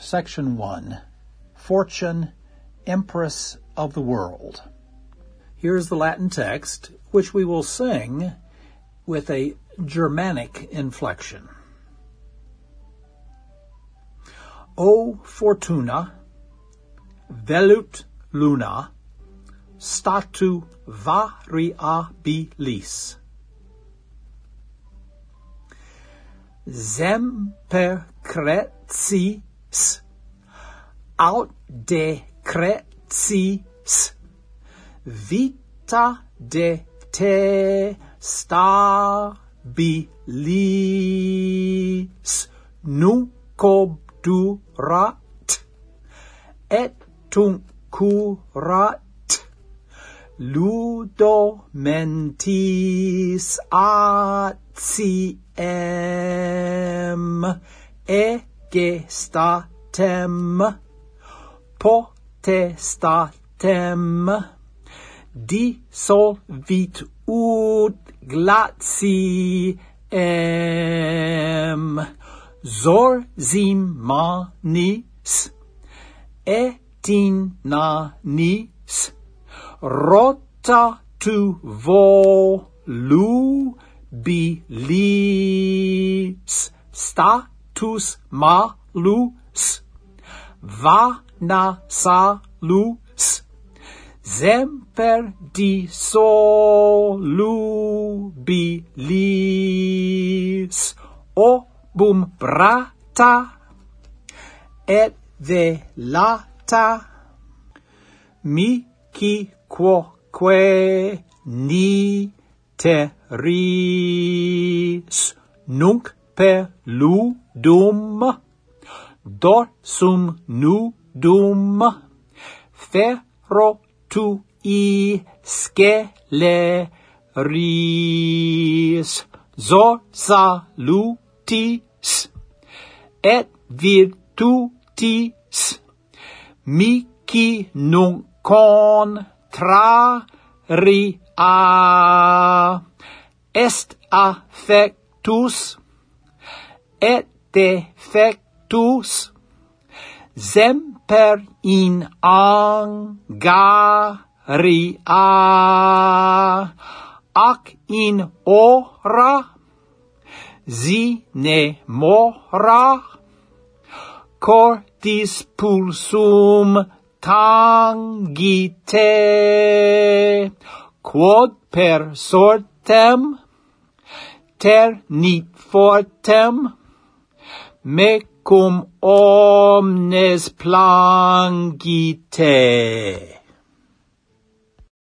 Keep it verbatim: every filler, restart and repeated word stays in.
Section one. Fortune, Empress of the World. Here's the Latin text, which we will sing with a Germanic inflection. O Fortuna, velut luna, statu variabilis. Semper cretis, aut decretis, vita de te stabilis, nunc durat, et tunc curat, ludo mentis atiem, egestatem, potestatem, dissolvit ut glatiem, zorzimanis, etinanis, rota tu volubilis, status malus, vana salus, semper dissolubilis, obum brata et velata, mihi quoque niteris, nunc per ludum, dorsum nudum, ferro tui sceleris, zor salutis, et virtutis, mihi nunc contraria est affectus, et defectus, semper in angaria, ac in ora sine mora, cordis pulsum tangite, quod per sortem ternit fortem, mecum omnes plangite.